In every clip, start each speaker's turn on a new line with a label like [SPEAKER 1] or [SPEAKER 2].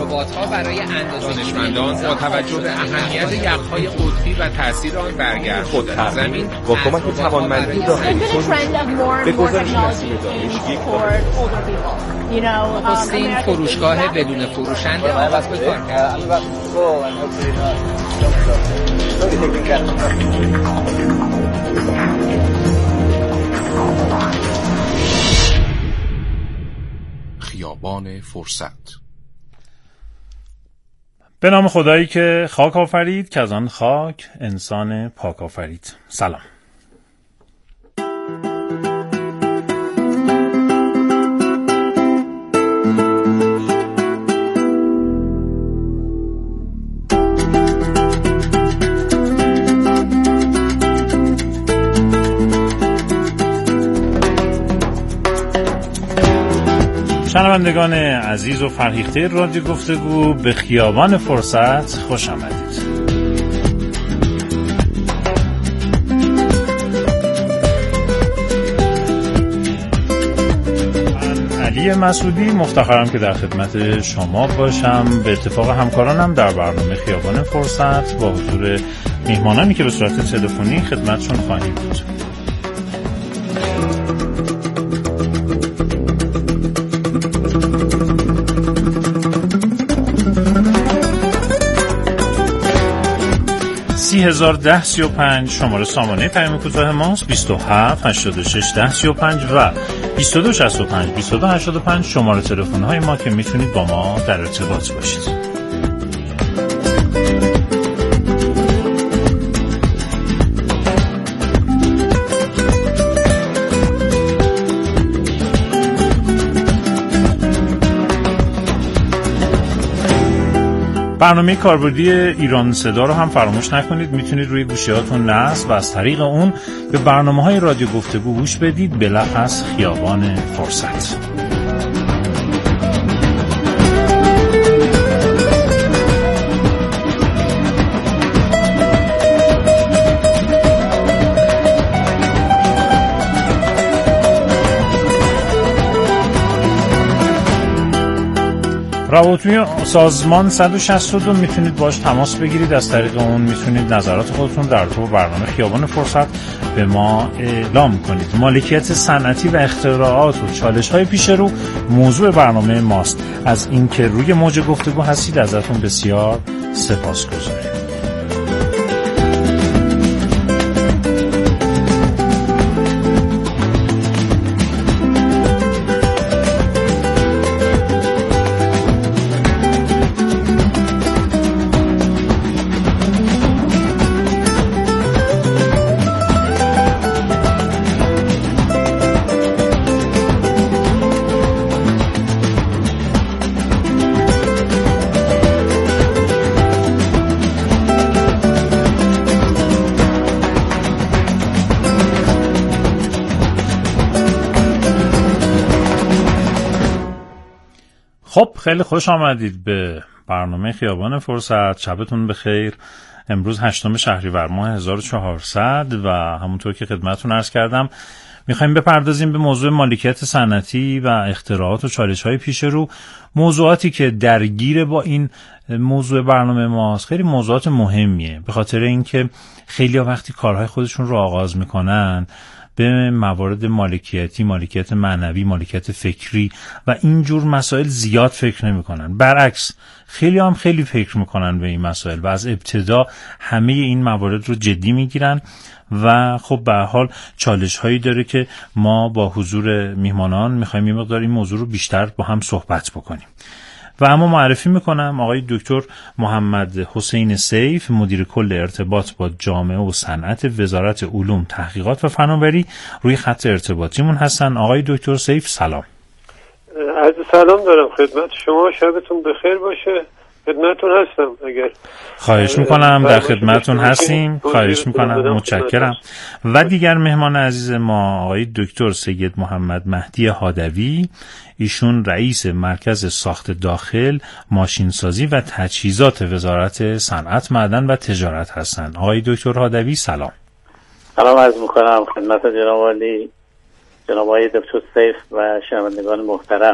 [SPEAKER 1] ربات‌ها برای اندازه‌گیری
[SPEAKER 2] دانشمندان با توجه به اهمیت یخ‌های قطبی و تاثیر آن بر گرم‌شدن زمین
[SPEAKER 3] با کمک توانمندی داخلی به گزارش مسئول
[SPEAKER 1] نخستین فروشگاه بدون فروشنده آغاز به کار کرد.
[SPEAKER 4] خیابان فرصت.
[SPEAKER 5] به نام خدایی که خاک آفرید که از آن خاک انسان پاک آفرید. سلام. شنوندگان عزیز و فرهیخته رادیو گفتگو، به خیابان فرصت خوش آمدید. من علی مسعودی مفتخرم که در خدمت شما باشم. به اتفاق همکارانم در برنامه خیابان فرصت با حضور میهمانانی که به صورت تلفنی خدمتشون خواهیم بود. شماره سامانه پیام کوتاه ماست 27 86 10 35 و 22 65 22 85 شماره تلفن های ما که میتونید با ما در ارتباط باشید. برنامه کاربردی ایران صدا رو هم فراموش نکنید. میتونید روی گوشیاتون نصب و از طریق اون به برنامه‌های رادیو گفتگو گوش بدید به لحظ خیابان فرصت. روابطی سازمان 162 میتونید باش تماس بگیرید. از طریق اون میتونید نظرات خودتون در رابطه برنامه خیابان فرصت به ما اعلام کنید. مالکیت صنعتی و اختراعات و چالش‌های پیش رو موضوع برنامه ماست. از اینکه روی موج گفتگو هستید ازتون بسیار سپاسگزارم. خب خیلی خوش آمدید به برنامه خیابان فرصت. شبتون بخیر. امروز 8 شهریور ماه 1400 و همونطور که خدمتتون عرض کردم میخوایم بپردازیم به موضوع مالکیت صنعتی و اختراعات و چالش‌های پیش رو. موضوعاتی که درگیر با این موضوع برنامه ماست خیلی موضوعات مهمیه، به خاطر اینکه خیلی‌ها وقتی کارهای خودشون رو آغاز میکنن به موارد مالکیتی، مالکیت معنوی، مالکیت فکری و اینجور مسائل زیاد فکر نمی کنن. برعکس خیلی هم خیلی فکر میکنن به این مسائل و از ابتدا همه این موارد رو جدی میگیرن و خب به هر حال چالش هایی داره که ما با حضور میهمانان میخوایم یه مقدار این موضوع رو بیشتر با هم صحبت بکنیم. و اما معرفی میکنم آقای دکتر محمد حسین سیف، مدیر کل ارتباط با جامعه و صنعت وزارت علوم، تحقیقات و فناوری روی خط ارتباطیمون هستن. آقای دکتر سیف سلام.
[SPEAKER 6] عرض سلام دارم خدمت شما، شبتون بخیر باشه. خدمتتون هستم. اگر
[SPEAKER 5] خواهش میکنم در خدمتتون هستیم. خواهش میکنم، متشکرم. و دیگر مهمان عزیز ما آقای دکتر سید محمد مهدی هادوی، ایشون رئیس مرکز ساخت داخل، ماشینسازی و تجهیزات وزارت صنعت، معدن و تجارت هستند. آقای دکتر هادوی سلام.
[SPEAKER 7] سلام عرض میکنم خدمت جناب عالی، جناب آقای دکتر سیف و شنوندگان محترم.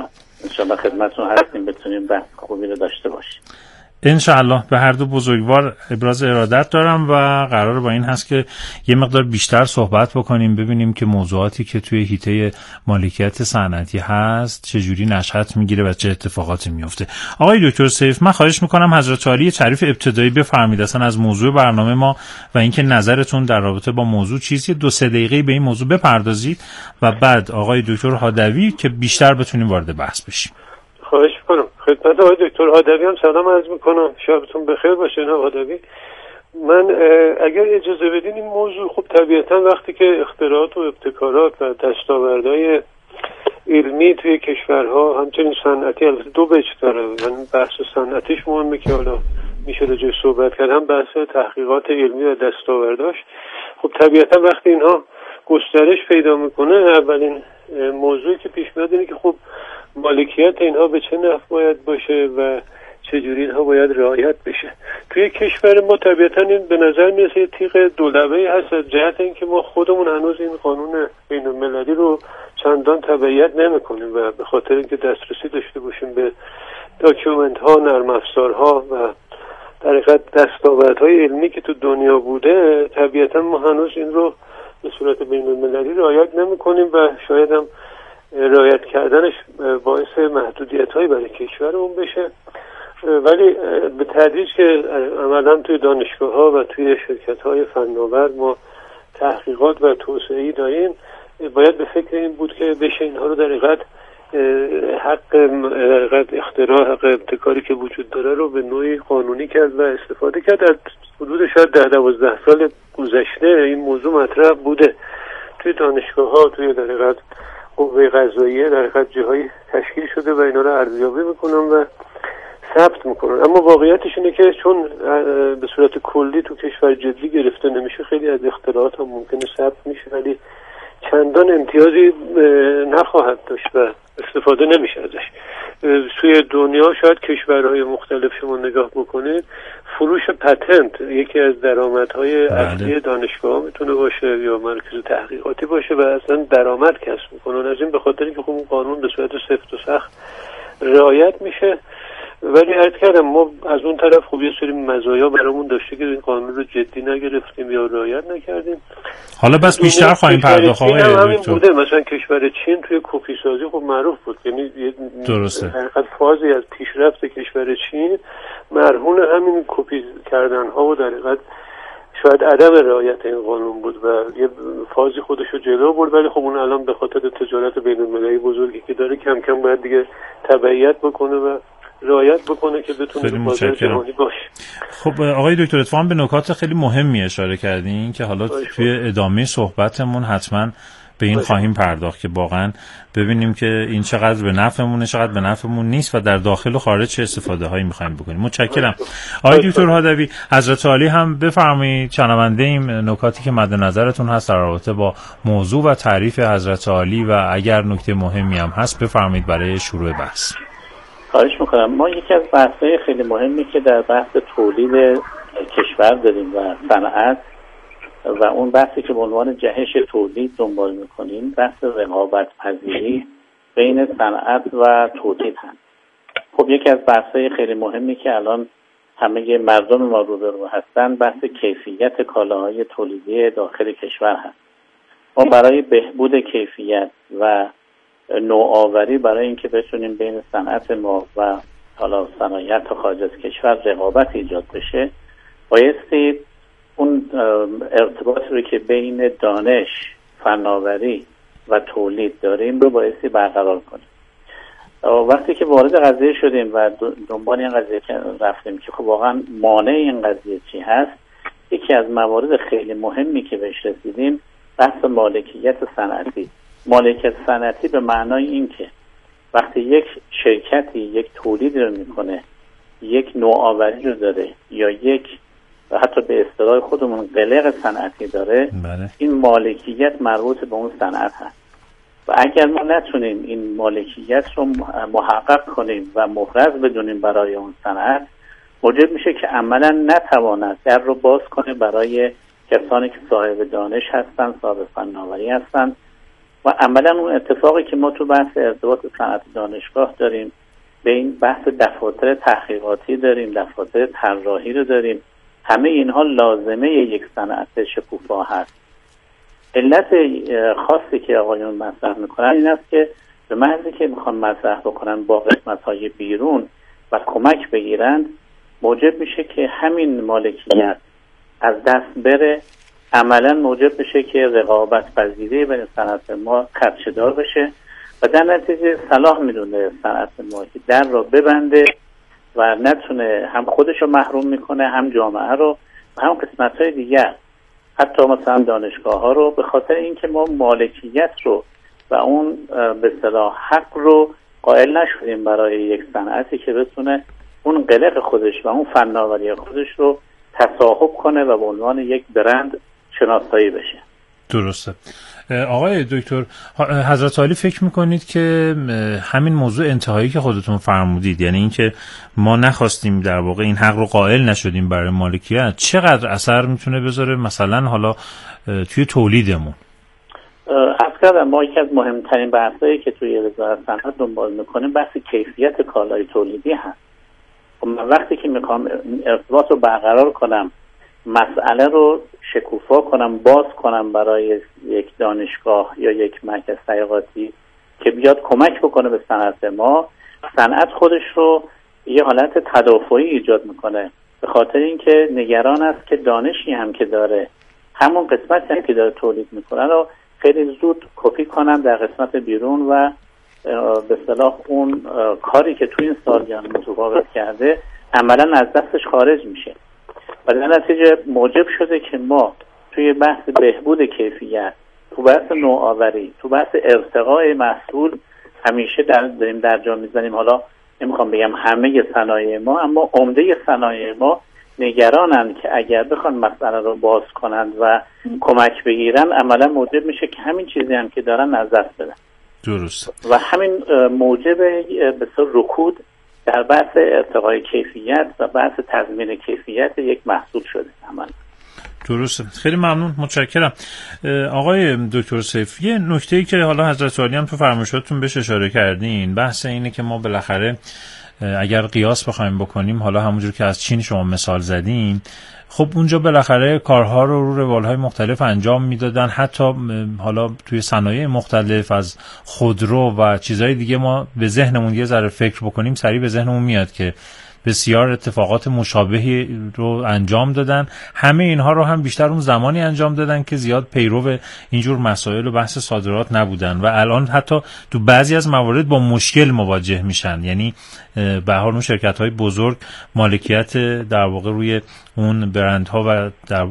[SPEAKER 7] انشاءالله خدمتتون هستیم بتونیم بحث خوبی رو داشته باشیم.
[SPEAKER 5] انشاءالله. به هر دو بزرگوار ابراز ارادت دارم و قرار با این هست که یه مقدار بیشتر صحبت بکنیم، ببینیم که موضوعاتی که توی حیطه مالکیت صنعتی هست چجوری نشأت میگیره و چه اتفاقاتی میفته. آقای دکتر سیف، من خواهش میکنم حضرت عالی تعریف ابتدایی بفرمایید اصلا از موضوع برنامه ما و اینکه نظرتون در رابطه با موضوع چیزی 2-3 دقیقه به این موضوع بپردازید و بعد آقای دکتر هادوی که بیشتر بتونیم وارد بحث بشیم.
[SPEAKER 6] خواهش میکنم. خدمت آقای دکتر هادوی هم سلام عرض میکنم. شبتون بخیر باشه. نه هادوی، من اگر اجازه بدین این موضوع خب طبیعتا وقتی که اختراعات و ابتکارات و دستاوردهای علمی توی کشورها همچنین صنعتی، البته دو بچ داره، من بحث صنعتیش مهمه که حالا میشه راجعش صحبت کرد، هم بحث تحقیقات علمی و دستاورداش. خب طبیعتا وقتی اینها گسترش پیدا میکنه اولین موضوعی که پیش میاد اینه که خب مالکیت اینها به چه نحو باید باشه و چجوری اینها باید رعایت بشه. توی کشور ما طبیعتا این به نظر میرسه یه تیغ دولبه‌ای هست از جهت اینکه ما خودمون هنوز این قانون بین‌المللی رو چندان تبعیت نمی‌کنیم و به خاطر اینکه دسترسی داشته باشیم به داکیومنت ها، نرم افزارها و در حقیقت دستاوردهای علمی که تو دنیا بوده، طبیعتا ما هنوز این رو به صورت بین‌المللی رعایت نمی‌کنیم و شاید هم رعایت کردنش باعث محدودیت‌هایی برای کشورمون بشه. ولی به تدریج که عملاً توی دانشگاه‌ها و توی شرکت‌های فناور ما تحقیقات و توسعه‌ای داریم، باید به فکر این بود که بشه اینها رو در حقیقت حق اختراع، حق ابتکاری که وجود داره رو به نوعی قانونی کرد و استفاده کرد. در حدود شاید 10-12 سال گذشته این موضوع مطرح بوده توی دانشگاه‌ها، توی در حقیقت قوه قضاییه در حقیقت جاهای تشکیل شده و اینا رو ارزیابی میکنن و ثبت میکنن. اما واقعیتش اینه که چون به صورت کلی تو کشور جدی گرفته نمیشه، خیلی از اختراعات هم ممکنه ثبت میشه ولی چندان امتیازی نخواهد داشت و استفاده نمیشه ازش. سوی دنیا شاید کشورهای مختلف شما نگاه بکنید، فروش پتنت یکی از درآمدهای اصلی دانشگاه میتونه باشه یا مرکز تحقیقاتی باشه و اصلا درآمد کسب میکنن از این، به خاطر اینکه خب قانون به صورت سفت و سخت رعایت میشه. ولی عرض کردم ما از اون طرف خب یه سری مزایا برامون داشته که این قانون رو جدی نگرفتیم یا رعایت نکردیم.
[SPEAKER 5] حالا بس بیشتر خواهیم پرداخت آقای دکتر.
[SPEAKER 6] بوده مثلا کشور چین توی کپی سازی خب معروف بود، یعنی
[SPEAKER 5] درسته
[SPEAKER 6] حقیقت فازی از پیشرفت کشور چین مرهون همین کپی کردن ها و در حقیقت شاید عدم رعایت این قانون بود و یه فازی خودش رو جلو برد. ولی خب اون الان به خاطر تجارت بین‌المللی بزرگی که داره کم کم باید دیگه تبعیت بکنه و رعایت بکنه که بتونه به بازار جهانی باشه.
[SPEAKER 5] خب آقای دکتر اتفاقا به نکات خیلی مهمی اشاره کردین که حالا توی ادامه صحبتمون حتما به این خواهیم پرداخت که واقعا ببینیم که این چقدر به نفعمونه، چقدر به نفعمون نیست و در داخل و خارج چه استفاده هایی می‌خوایم بکنیم. متشکرم. آقای دکتر هادوی، حضرت عالی هم بفرمایید، شنونده ایم نکاتی که مد نظرتون هست در رابطه با موضوع و تعریف حضرت عالی و اگر نکته مهمی هم هست بفرمایید برای شروع بحث.
[SPEAKER 7] خواهش میکنم. ما یکی از بحث‌های خیلی مهمی که در بحث تولید کشور داریم و صنعت و اون بحثی که به عنوان جهش تولید دنبال میکنیم، بحث رقابت پذیری بین صنعت و تولید هست. خب یکی از بحث‌های خیلی مهمی که الان همه مردم ما روبرو هستن بحث کیفیت کالاهای تولیدی داخل کشور هست. ما برای بهبود کیفیت و نوآوری، برای اینکه بتونیم بین صنعت ما و حالا صنایع خارج از کشور رقابت ایجاد بشه، بایستی اون ارتباطی رو که بین دانش، فناوری و تولید داریم رو بایستی برقرار کنیم. وقتی که وارد قضیه شدیم و دنبال این قضیه رفتیم که خب واقعا مانع این قضیه چی هست، یکی از موارد خیلی مهمی که بهش رسیدیم بحث مالکیت صنعتی. مالکیت صنعتی به معنای این که وقتی یک شرکتی یک تولیدی رو میکنه، یک نوآوری رو داره یا یک و حتی به اصطلاح خودمون قلق صنعتی داره، این مالکیت مربوط به اون صنعت هست و اگر ما نتونیم این مالکیت رو محقق کنیم و محرز بدونیم برای اون صنعت، موجب میشه که عملا نتواند در رو باز کنه برای کسانی که صاحب دانش هستن، صاحب فناوری هستن و عملا اون اتفاقی که ما تو بحث ارتباط صنعت دانشگاه داریم، به این بحث دفاتر تحقیقاتی داریم، دفاتر طراحی رو داریم، همه اینها لازمه یک صنعت شکوفا هست. علت خاصی که آقایون مطرح میکنن این است که به محضی که میخوان مطرح بکنن با قسمت‌های بیرون و کمک بگیرند، موجب میشه که همین مالکیت از دست بره، عملا موجب بشه که رقابت پذیری بین صنعت ما خدشه‌دار بشه و در نتیجه صلاح میدونه صنعت ما که در رو ببنده و نتونه هم خودش رو محروم میکنه، هم جامعه رو و هم قسمت‌های دیگر، حتی مثلا دانشگاه ها رو، به خاطر اینکه ما مالکیت رو و اون به اصطلاح حق رو قائل نشدیم برای یک صنعتی که بتونه اون قلق خودش و اون فناوری خودش رو تصاحب کنه و به عنوان یک برند شناسایی بشه.
[SPEAKER 5] درسته. آقای دکتر، حضرت عالی فکر میکنید که همین موضوع انتهایی که خودتون فرمودید، یعنی اینکه ما نخواستیم در واقع این حق رو قائل نشدیم برای مالکیت، چقدر اثر میتونه بذاره مثلا حالا توی تولیدمون؟
[SPEAKER 7] اصلا ما یکی از مهمترین بحثایی که توی وزارت صنعت دنبال میکنیم بحث کیفیت کالای تولیدی هست. من وقتی که میخوام ارتباط رو برقرار کنم، مسئله رو شکوفا کنم، باز کنم برای یک دانشگاه یا یک مرکز تحقیقاتی که بیاد کمک بکنه به صنعت ما، صنعت خودش رو یه حالت تدافعی ایجاد میکنه، به خاطر اینکه نگران است که دانشی هم که داره، همون قسمتی هم که داره تولید میکنه رو خیلی زود کپی کنن در قسمت بیرون و به اصطلاح اون کاری که تو این سالیان متفاوت کرده عملا از دستش خارج میشه و در نتیجه موجب شده که ما توی بحث بهبود کیفیت، تو بحث نوآوری، تو بحث ارتقاء محصول همیشه داریم در جا میزنیم. حالا نمیخوام بگم همه صنایع ما، اما عمده صنایع ما نگرانند که اگر بخوان مسئله رو باز کنند و کمک بگیرن، عملا موجب میشه که همین چیزی هم که دارن از دست بدن.
[SPEAKER 5] درست.
[SPEAKER 7] و همین موجب بسیار رکود در بحث ارتقای کیفیت و بحث تضمین کیفیت یک محصول شده. عملا
[SPEAKER 5] درسته. خیلی ممنون، متشکرم. آقای دکتر سیف، یه نکته‌ای که حالا حضرت عالی هم تو فرمایشاتتون بهش اشاره کردین، بحث اینه که ما بالاخره اگر قیاس بخوایم بکنیم، حالا همونجور که از چین شما مثال زدین، خب اونجا بالاخره کارها رو روالهای مختلف انجام میدادن، حتی حالا توی صنایع مختلف از خودرو و چیزهای دیگه ما به ذهنمون یه ذره فکر بکنیم سریع به ذهنمون میاد که بسیار اتفاقات مشابهی رو انجام دادن. همه اینها رو هم بیشتر اون زمانی انجام دادن که زیاد پیرو اینجور مسائل و بحث صادرات نبودن و الان حتی تو بعضی از موارد با مشکل مواجه میشن. یعنی به هر حال اون شرکت‌های بزرگ مالکیت در واقع روی اون برندها و در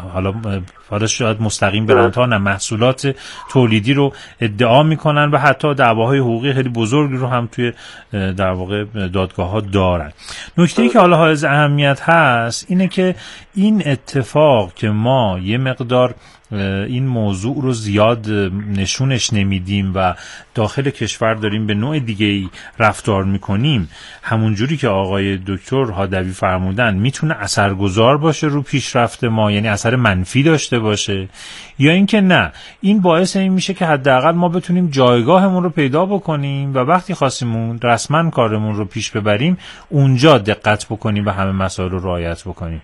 [SPEAKER 5] حالا شاید مستقیم برندها نه، محصولات تولیدی رو ادعا میکنن و حتی دعواهای حقوقی خیلی بزرگی رو هم توی در واقع دادگاه‌ها دارن. نکته‌ای که حالا حائز اهمیت هست اینه که این اتفاق که ما یه مقدار این موضوع رو زیاد نشونش نمیدیم و داخل کشور داریم به نوع دیگه‌ای رفتار میکنیم، همونجوری که آقای دکتر هادوی فرمودن میتونه اثرگذار باشه رو پیشرفت ما، یعنی اثر منفی داشته باشه، یا اینکه نه، این باعث این میشه که حداقل ما بتونیم جایگاهمون رو پیدا بکنیم و وقتی خواستیم رسما کارمون رو پیش ببریم اونجا دقت بکنیم و همه مسائل رو رعایت بکنیم.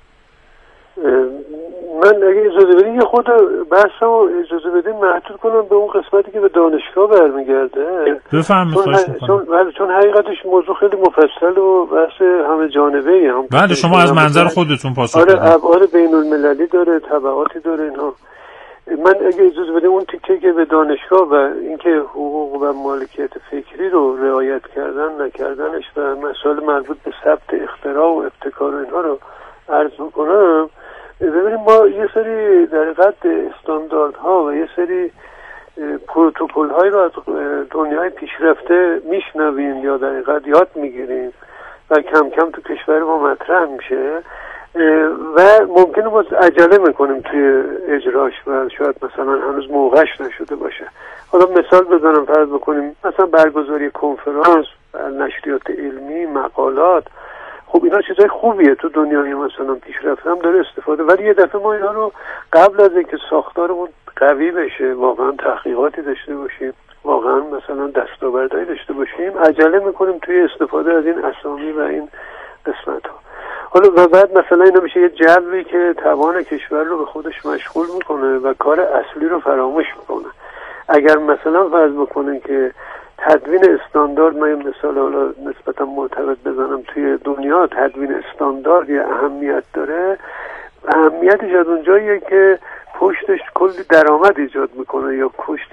[SPEAKER 6] من اگه اجازه بدین یه خود بحثمو اجازه بدین محدود کنم به اون قسمتی که به دانشگاه برمیگرده.
[SPEAKER 5] بفرمایید.
[SPEAKER 6] چون حقیقتش موضوع خیلی مفصل و بحث همه جانبه‌ای هم.
[SPEAKER 5] بله، شما از منظر خودتون پاسخ
[SPEAKER 6] بدید. آره، ابعاد بین‌المللی داره، تبعاتی داره اینها. من اگه اجازه بدین اون تیکه که به دانشگاه و اینکه حقوق و مالکیت فکری رو رعایت کردن نکردنش و مسائل مربوط به ثبت اختراع و ابتکار و اینها رو عرض می‌کنم. ببینیم ما یه سری در حقیقت استانداردها و یه سری پروتکل‌هایی رو از دنیای پیشرفته میشنویم یا در حقیقت یاد میگیریم و کم کم تو کشور ما مطرح میشه و ممکنه ما عجله میکنیم توی اجراش و شاید مثلا هنوز موقعش نشده باشه. حالا مثال بزنم، فرض بکنیم مثلا برگزاری کنفرانس، نشریات علمی، مقالات، خب اینا چیزای خوبیه، تو دنیای مثلا پیشرفته هم داره استفاده، ولی یه دفعه ما اینا رو قبل از اینکه ساختارمون قوی بشه، واقعا تحقیقاتی داشته باشیم، واقعا مثلا دستاوردهایی داشته باشیم، عجله میکنیم توی استفاده از این اسامی و این قسمت ها. حالا و بعد مثلا اینا میشه یه جوی که توان کشور رو به خودش مشغول میکنه و کار اصلی رو فراموش میکنه. اگر مثلا فرض بکنیم که تدوین استاندارد، من این مثال حالا نسبتا مرتبط بزنم، توی دنیا تدوین استاندارد یه اهمیت داره، اهمیتش از اونجاییه که پشتش کلی درآمد ایجاد میکنه یا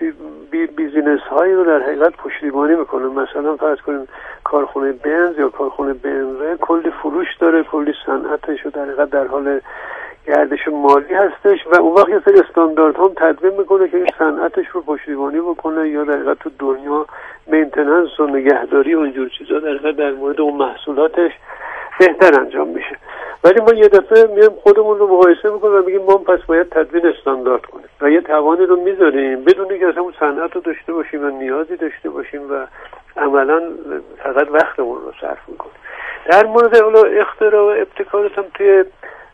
[SPEAKER 6] بیزینس هایی رو در حقیقت پشتیبانی میکنه. مثلا فرض کنیم کارخونه بنز یا کارخونه BMW کلی فروش داره، کلی صنعتش رو در حقیقت در حال گردش مالی هستش و اون وقت یه سری استاندارد هم تدوین میکنه که این صنعتش رو پشتیبانی بکنه یا در حقیقت تو دنیا مینتیننس و نگهداری و اینجور چیزا در حقیقت در مورد اون محصولاتش بهتر انجام میشه. ولی ما یه دفعه میایم خودمون رو مقایسه میکنیم و میگیم ما پس باید تدوین استاندارد کنیم و یه توانی رو میذاریم بدون اینکه اصلا اون صنعت رو داشته باشیم و نیازی داشته باشیم و عملا فقط وقتمون رو صرف میکنیم. در مورد اختراع و ابتکارات هم توی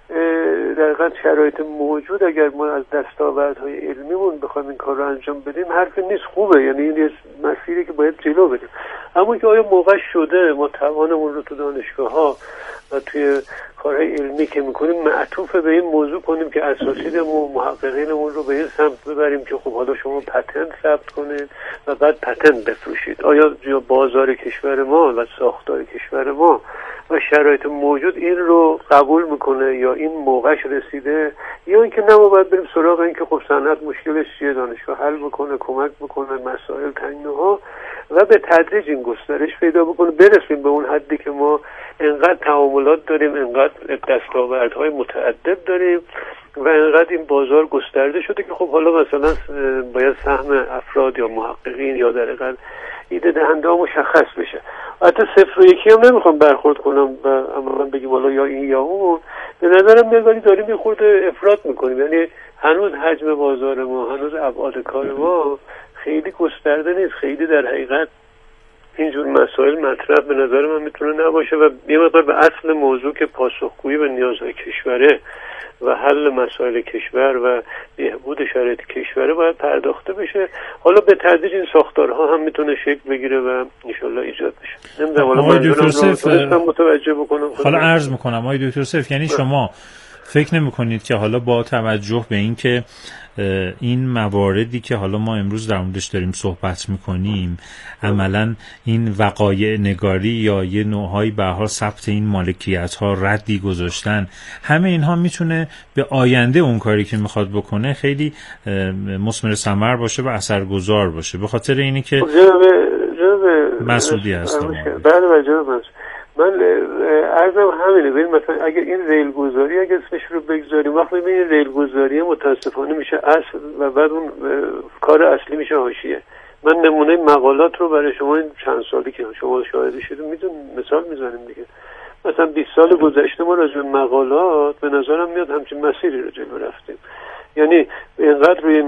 [SPEAKER 6] در حقیقت شرایط موجود اگر ما از دستاوردهای علمیمون بخوایم این کار رو انجام بدیم حرفی نیست، خوبه، یعنی این یه مسیری که باید جلو بریم. اما که آیا موقع شده ما توانمون رو تو دانشگاه‌ها و توی کارهای علمی که میکنیم معطوف به این موضوع کنیم که اساتیدمون محققینمون رو به این سمت ببریم که خب حالا شما پتنت ثبت کنید و بعد پتنت بفروشید؟ آیا بازار کشور ما و ساختار کشور ما و شرایط موجود این رو قبول میکنه یا این موقعش رسیده، یا اینکه نه ما باید بریم سراغ این که خب صنعت مشکلش چیه، دانشگاه حل بکنه، کمک بکنه، مسائل تنگناها و به تدریج این گسترش پیدا بکنه، برسیم به اون حدی که ما انقدر تعاملات داریم، انقدر دستاوردهای متعدد داریم و انقدر این بازار گسترده شده که خب حالا مثلا باید سهم افراد یا محققین یا در حقیقت ایده دهنده ها مشخص بشه. حتی صفر و یکی هم نمیخوام برخورد کنم و اما بگیم حالا یا این یا اون، به نظرم میاد ولی داریم یه خورده افراط میکنیم، یعنی هنوز حجم بازار ما، هنوز ابعاد کار ما خیلی گسترده نیست، خیلی در حقیقت اینجور مسائل مطرح به نظر من میتونه نباشه و یه مقدار به اصل موضوع که پاسخگویی به نیازهای کشوره و حل مسائل کشور و بهبود شرایط کشوره باید پرداخته بشه. حالا به تدریج این ساختارها هم میتونه شکل بگیره و انشالله ایجاد بشه. نمیدونم حالا دکتر سیف متوجه بکنم.
[SPEAKER 5] حالا عرض میکنم آقای دکتر سیف، یعنی شما فکر نمی کنید که حالا با توجه به این که این مواردی که حالا ما امروز در موردش داریم صحبت میکنیم عملا این وقایع نگاری یا یه نوعهای به حال ثبت این مالکیت ها، ردی گذاشتن، همه اینها میتونه به آینده اون کاری که میخواد بکنه خیلی مثمر ثمر باشه و اثرگذار باشه، به خاطر اینی که مسئولی هست.
[SPEAKER 6] بله جناب من عرضم همینه. ببین مثلا اگر این ریلگذاری اگر اسمش رو بگذاریم وقتی این ریلگذاری متاسفانه میشه اصل و بعد اون کار اصلی میشه حاشیه. من نمونه مقالات رو برای شما این چند سالی که شما شاهد شدید مثال میزنیم دیگه. مثلا 20 سال گذشته ما راجع به مقالات به نظرم میاد همچین مسیری رو جلو رفتیم، یعنی اینقدر روی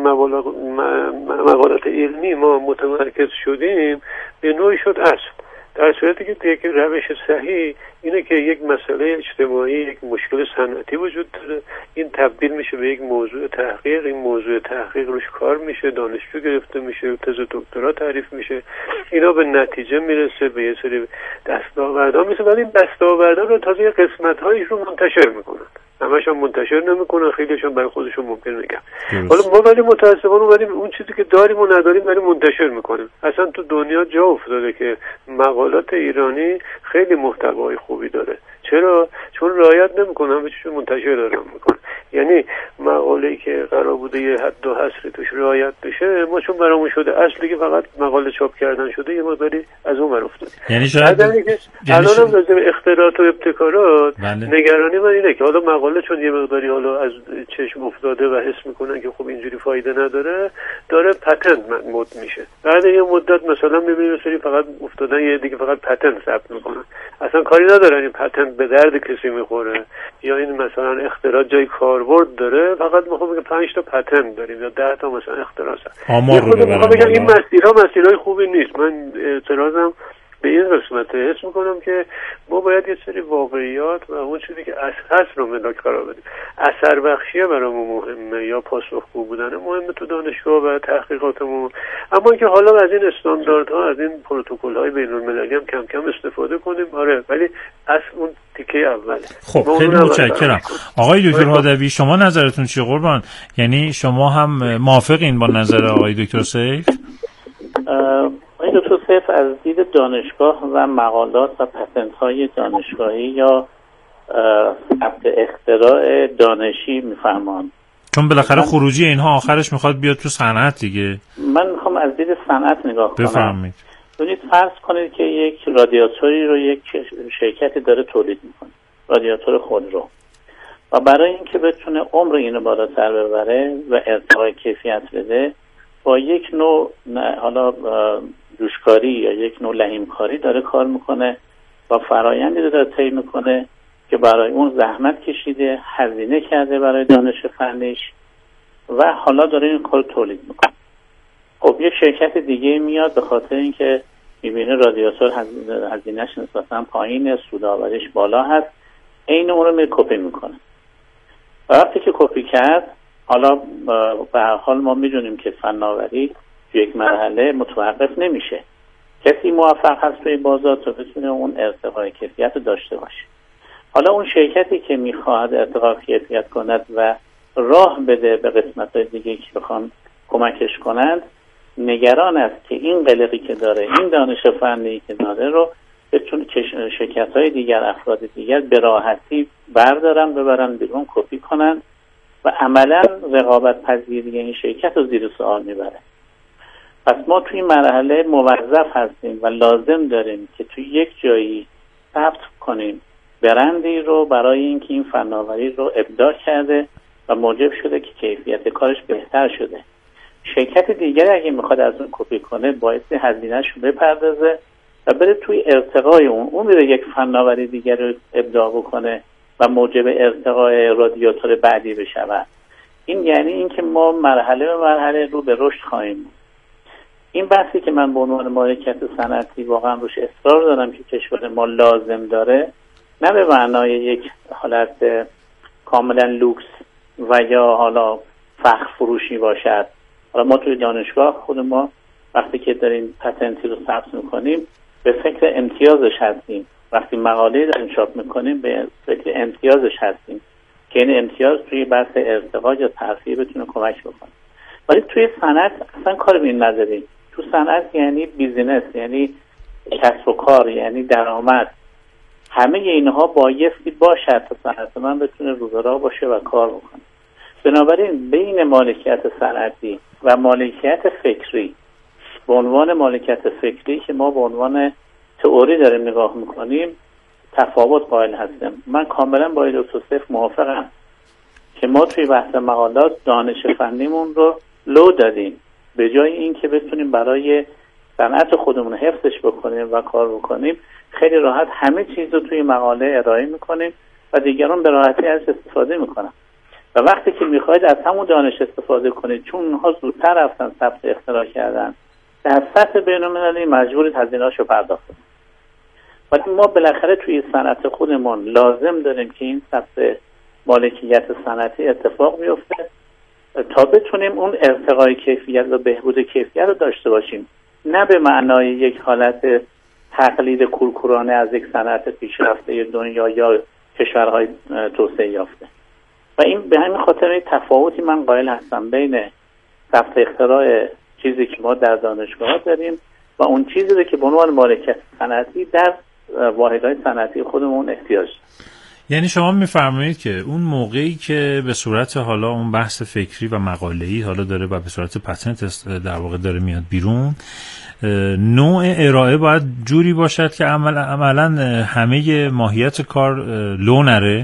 [SPEAKER 6] مقالات علمی ما متمرکز شدیم به نوعی شد اصل، در صورتی که یک روش صحیح اینه که یک مسئله اجتماعی، یک مشکل صنعتی وجود داره، این تبدیل میشه به یک موضوع تحقیق، این موضوع تحقیق روش کار میشه، دانشجو گرفته میشه، تز دکترا تعریف میشه، اینا به نتیجه میرسه، به یه سری دستاوردها میرسه، ولی این دستاوردها رو تازه قسمت‌هایش رو منتشر میکنن، همشون منتشر نمیکنن، خیلیشون برای خودشون ممکن میگن. حالا ما ولی متاسفانه ولی اون چیزی که داریم و نداریم ولی منتشر میکنیم. اصلا تو دنیا جا افتاده که مقالات ایرانی خیلی محتوای خوبی داره. چرا؟ چون رعایت نمیکنن، همه چیزو منتشر دارن میکنن. یعنی مقاله‌ای که قرار بوده یه حد و حصری توش رعایت بشه، ما چون برامون شده اصلی که فقط مقاله چاپ کردن شده، یه مقداری از اون ور افتاد.
[SPEAKER 5] یعنی شاید
[SPEAKER 6] الانم راجع به اختراعات و ابتکارات نگرانی من اینه که حالا مقاله چون یه مقداری حالا از چشم افتاده و حس میکنن که خب اینجوری فایده نداره، داره پتنت مد میشه. بعد یه مدت مثلا میبینیم سری فقط افتادن یه دیگه فقط پتنت ثبت میکنن، اصلا کاری ندارن این پتنت به درد کسی میخوره یا این مثلا اختراع جای کاربرد داره، فقط میخوام بگم 5 تا پتنت داریم یا 10 تا مثلا اختراع هست.
[SPEAKER 5] آمار رو
[SPEAKER 6] بگم این مسیرهای خوبی نیست. من اعتراضم به این قسمت حس میکنم که ما باید یه سری واقعیات و اون چیزی که هست رو ملاک قرار بدیم. اثر بخشیه برامون مهمه یا پاسخگو بودن مهمه تو دانشگاه و تحقیقاتمون، اما که حالا از این استانداردها، از این پروتکل‌های بین‌المللی هم کم کم استفاده کنیم. آره، ولی از اون تیکه اوله.
[SPEAKER 5] خب خیلی متشکرم. آقای دکتر هادوی، شما نظرتون چیه قربان؟ یعنی شما هم موافقین با نظر آقای دکتر سیف؟
[SPEAKER 7] آقای دکتر سیف از دید دانشگاه و مقالات و پتنت‌های دانشگاهی یا ثبت اختراع دانشی میفهمن؟
[SPEAKER 5] چون بالاخره خروجی اینها آخرش میخواد بیاد تو صنعت دیگه.
[SPEAKER 7] من میخوام از دید صنعت نگاه کنم.
[SPEAKER 5] بفرمایید.
[SPEAKER 7] ببینید فرض کنید که یک رادیاتوری رو یک شرکتی داره تولید میکنه، رادیاتور خودرو، و برای اینکه بتونه عمر اینو بالاتر ببره و ارتقای کیفیت بده با یک نوع حالا جوشکاری یا یک نوع لحیمکاری داره کار میکنه و فرایندی داره طی میکنه که برای اون زحمت کشیده، هزینه کرده برای دانش فنیش و حالا داره این کار تولید میکنه. خب یک شرکت دیگه میاد به خاطر اینکه میبینه رادیاتور هزینه‌اش نسبتاً پایینه، سودآوریش بالا هست، عین اون رو کپی میکنه. وقتی که کپی کرد، حالا به هر حال ما میدونیم که فناوری تو یک مرحله متوقف نمیشه. کسی موفق هست توی بازار تا بتونه اون ارتقای کیفیت رو داشته باشه. حالا اون شرکتی که میخواد ارتقای کیفیت کند و راه بده به قسمت‌های دیگه که بخوان کمکش کنند، نگران است که این قلقی که داره، این دانش فنی که داره رو بتونه شرکت‌های دیگر، افراد دیگر به راحتی بردارن، ببرن بیرون، کپی کنن و عملاً رقابت پذیری این شرکت رو زیر سوال میبره. پس ما توی این مرحله موظف هستیم و لازم داریم که توی یک جایی ثبت کنیم برندی رو برای اینکه این فناوری رو ابداع کرده و موجب شده که کیفیت کارش بهتر شده. شرکت دیگری اگه میخواد از اون کپی کنه باید هزینه‌اش رو بپردازه و بره توی ارتقای اون میره یک فناوری دیگر رو ابداع بکنه و موجب ارتقای رادیاتور بعدی بشه. این یعنی اینکه ما مرحله به مرحله رو به رشد خواهیم. این بحثی که من به عنوان مالکیت صنعتی واقعا روش اصرار دارم که کشور ما لازم داره، نه به معنای یک حالت کاملا لوکس و یا حالا فخر فروشی باشد. حالا ما توی دانشگاه خود ما وقتی که داریم پتنتی رو ثبت میکنیم به فکر امتیازش هستیم، وقتی مقاله داریم چاپ میکنیم به فکر امتیازش هستیم که این امتیاز توی بحث ارتقا یا ترفیع بتونه کمک بکنه. ولی توی صنعت اصلا کار به این نداریم. تو صنعت یعنی بیزینس، یعنی کسب و کار، یعنی درآمد. همه اینها بایستی باشد تا صنعت من بتونه رو به راه باشه و کار بکنه. بنابراین بین مالکیت صنعتی و مالکیت فکری، به عنوان مالکیت فکری که ما به عنوان تئوری داریم نگاه میکنیم، تفاوت قائل هستیم. من کاملا با دکتر سیف موافقم که ما توی بحث مقالات دانش فنیمون رو لو دادیم به جای اینکه بتونیم برای صنعت خودمون حفظش بکنیم و کار بکنیم، خیلی راحت همه چیز رو توی مقاله ارائه میکنیم و دیگران به راحتی ازش استفاده میکنن. و وقتی که میخواید از همون دانش استفاده کنید، چون اونها زودتر رفتن ثبت اختراع کردن، در سطح بین‌المللی مجبورید هزینه‌اشو پرداخت کنید. ولی ما بالاخره توی صنعت خودمون لازم داریم که این ثبت مالکیت صنعتی اتفاق بیفته تا بتونیم اون ارتقای کیفیت و بهبود کیفیت رو داشته باشیم، نه به معنای یک حالت تقلید کورکورانه از یک صنعت پیشرفته دنیا یا کشورهای توسعه یافته. و این به همین خاطر تفاوتی من قائل هستم بین ثبت اختراع چیزی که ما در دانشگاه داریم و اون چیزی که به عنوان مالکیت صنعتی در واحدهای صنعتی خودمون احتیاج.
[SPEAKER 5] یعنی شما میفرمایید که اون موقعی که به صورت حالا اون بحث فکری و مقاله‌ای حالا داره و به صورت پتنت در واقع داره میاد بیرون، نوع ارائه باید جوری باشد که عملاً همه ماهیت کار لو نره،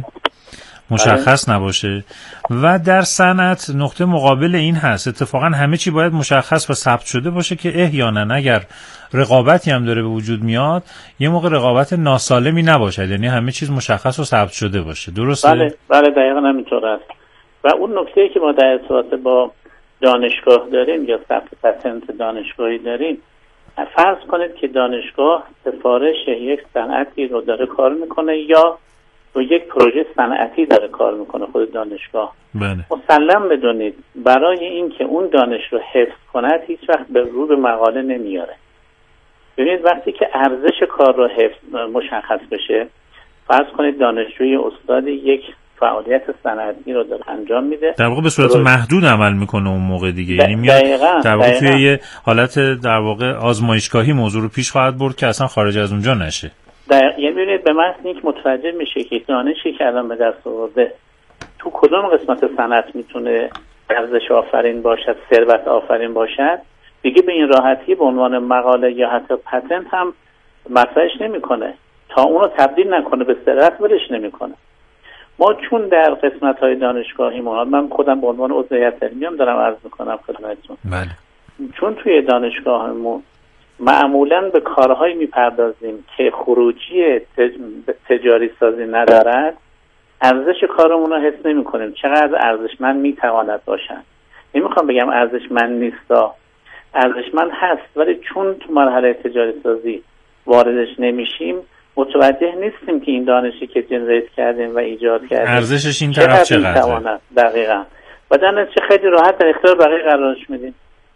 [SPEAKER 5] مشخص نباشه. و در صنعت نقطه مقابل این هست، اتفاقا همه چی باید مشخص و ثبت شده باشه که احیانا اگر رقابتی هم داره به وجود میاد یه موقع رقابت ناسالمی نباشد، یعنی همه چیز مشخص و ثبت شده باشه. درسته؟
[SPEAKER 7] بله دقیقاً همینطور است. و اون نکته‌ای که ما در ارتباط با دانشگاه داریم یا ثبت پتنت دانشگاهی داریم، فرض کنید که دانشگاه سفارش یک صنعتی رو داره کار میکنه یا رو یک پروژه صنعتی داره کار میکنه خود دانشگاه.
[SPEAKER 5] بله.
[SPEAKER 7] مسلم بدونید برای این که اون دانش رو حفظ کند هیچ وقت به مقاله نمیاره. ببینید وقتی که ارزش کار رو حفظ مشخص بشه، فرض کنید دانشجوی استاد یک فعالیت صنعتی رو داره انجام میده،
[SPEAKER 5] در واقع به صورت محدود عمل میکنه اون موقع دیگه، یعنی میاد در واقع توی یه حالت در واقع آزمایشگاهی موضوع رو پیش خواهد برد که اصلا خارج از اونجا نشه.
[SPEAKER 7] یعنی ببینید به محض اینکه متوجه میشه که دانشی که الان به دست آورده تو کدوم قسمت صنعت میتونه ارزش آفرین باشد، ثروت آفرین باشد، دیگه به این راحتی به عنوان مقاله یا حتی پتنت هم مطرحش نمیکنه. تا اون رو تبدیل نکنه به ثروت ولش نمیکنه. ما چون در قسمت‌های دانشگاهی من خودم به عنوان عضو هیئت علمی هم دارم عرض میکنم خدمتتون،
[SPEAKER 5] بله.
[SPEAKER 7] چون توی دانشگاهمون معمولاً به کارهایی میپردازیم که خروجی تجاری سازی ندارد، ارزش کارمون رو حس نمی‌کنیم چقدر ارزشمند میتواند باشد. نمیخوام بگم ارزشمند نیستا، ارزشمند هست، ولی چون تو مرحله تجاری سازی واردش نمیشیم متوجه نیستیم که این دانشی که جنریت کردیم و ایجاد کردیم
[SPEAKER 5] ارزشش این طرف چقدره.
[SPEAKER 7] دقیقاً. و در چه خیلی راحت در اختیار بقیه قرارش میدیم.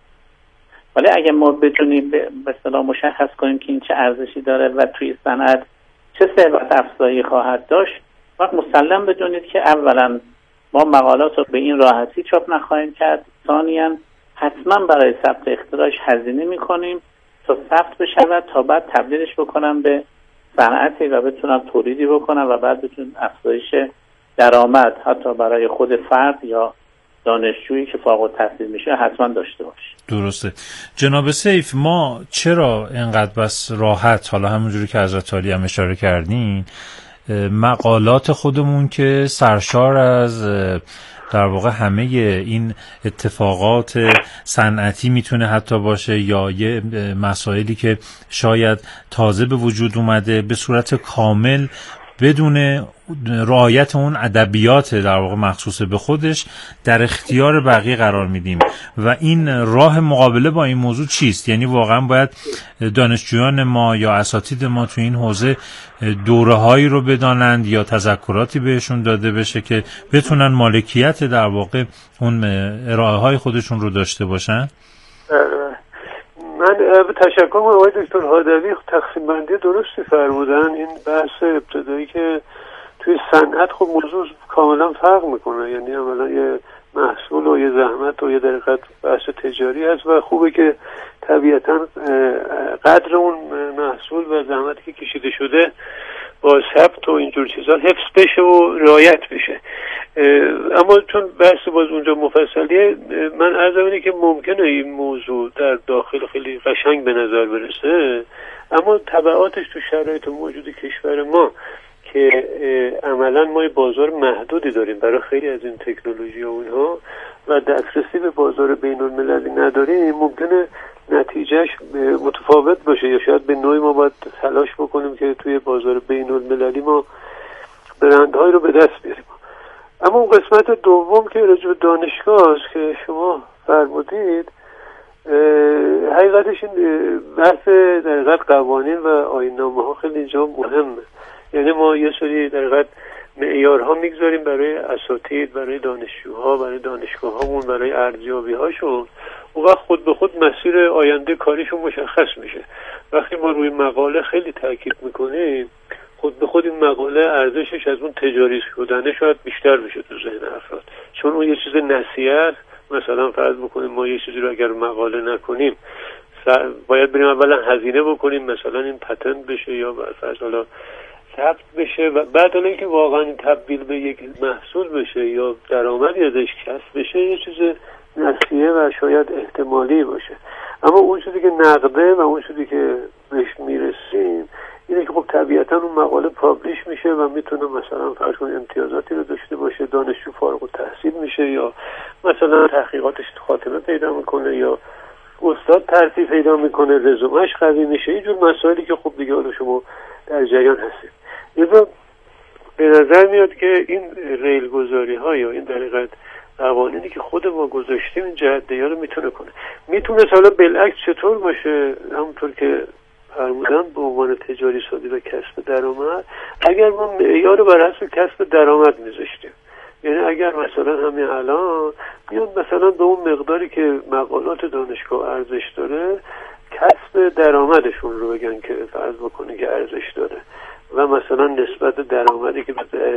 [SPEAKER 7] ولی اگه ما بتونیم به اصطلاح مشخص کنیم که این چه ارزشی داره و توی صنعت چه ثروت افزایی خواهد داشت، وقت مسلم بدونید که اولا ما مقالات رو به این راحتی چاپ نخواهیم کرد، ثانیاً حتما برای ثبت اختراعش هزینه میکنیم تا ثبت بشه تا بعد تبدیلش بکنم به صنعتی و بتونم تولیدی بکنم و بعد بتونم افزایش درآمد حتی برای خود فرد یا دانشجویی که فارغ التحصیل میشه حتما داشته باشه.
[SPEAKER 5] درسته. جناب سیف، ما چرا اینقدر بس راحت، حالا همونجوری که حضرت عالی هم اشاره کردین، مقالات خودمون که سرشار از در واقع همه این اتفاقات صنعتی میتونه حتی باشه یا یه مسائلی که شاید تازه به وجود اومده، به صورت کامل بدون رعایت اون ادبیات در واقع مخصوص به خودش در اختیار بقیه قرار میدیم و این راه مقابله با این موضوع چیست؟ یعنی واقعا باید دانشجویان ما یا اساتید ما تو این حوزه دوره‌هایی رو بدانند یا تذکراتی بهشون داده بشه که بتونن مالکیت در واقع اون ارائه‌های خودشون رو داشته باشن؟
[SPEAKER 6] من تشکر می‌کنم آقای دکتر هادوی، تقسیم بندی درستی فرمودن. این بحث ابتدایی که توی صنعت خب موضوع کاملا فرق میکنه، یعنی اولا یه محصول و یه زحمت و یه دقیقت بحث تجاری هست و خوبه که طبیعتا قدر اون محصول و زحمتی که کشیده شده با ثبت و اینجور چیزا حفظ بشه و رعایت بشه. اما چون بحث باز اونجا مفصلیه، من عرضم اینه که ممکنه این موضوع در داخل خیلی قشنگ به نظر برسه، اما تبعاتش تو شرایط موجود کشور ما که عملا ما بازار محدودی داریم برای خیلی از این تکنولوژی و اونها و دسترسی به بازار بین المللی نداریم، ممکنه نتیجهش متفاوت باشه یا شاید به نوعی ما باید تلاش بکنیم که توی بازار بین المللی ما برندهایی رو به دست بیاریم. اما اون قسمت دوم که راجع به دانشگاه است که شما فرمودید، حقیقتش این بحث در حقیقت قوانین و آیین‌نامه ها خیلی اینجا مهمه. یعنی ما یه سری در حقیقت معیارها میگذاریم برای اساتید، برای دانشجوها، برای دانشگاه‌هامون، برای ارزیابی هاشون، اون وقت خود به خود مسیر آینده کاریشون مشخص میشه. وقتی ما روی مقاله خیلی تاکید میکنیم، خود به خود این مقاله ارزشش از اون تجاری شدنه شاید بیشتر بشه تو ذهن افراد، چون اون یه چیز نصیحت. مثلا فرض بکنیم ما یه چیزی رو اگر مقاله نکنیم باید بریم اولا هزینه بکنیم، مثلا این پتنت بشه یا فرض حالا ثبت بشه و بعد اینکه واقعا تبدیل به یک محصول بشه یا درآمدی ازش کسب بشه یه چیز نسیه و شاید احتمالی باشه. اما اون چیزی که نقده و اون چیزی که بهش میرسیم اینه که خب طبیعتا اون مقاله پابلیش میشه و میتونه مثلا فرض کنید امتیازاتی رو داشته باشه، دانشجو فارغ التحصیل میشه یا مثلا تحقیقاتش خاتمه پیدا میکنه یا استاد ترفیع پیدا میکنه، رزومهش قوی میشه، اینجور مسائلی که خب دیگه حالا شما در جریان هستید. یه به نظر میاد که این ریل گذاری ها یا این در حقیقت قوانینی که خود ما گذاشتیم این جهت‌دهی‌ها رو میتونه کنه. میتونه حالا بالعکس چطور باشه؟ همونطور که فرمودن به عنوان تجاری سازی و کسب درآمد، اگر ما معیار رو بر حسب کسب درآمد میذاشتیم، یعنی اگر مثلا همین الان میان مثلا به اون مقداری که مقالات دانشگاه ارزش داره کسب درآمدشون رو بگن که فرض بکنه که ارزش داره و مثلا نسبت درآمدی که به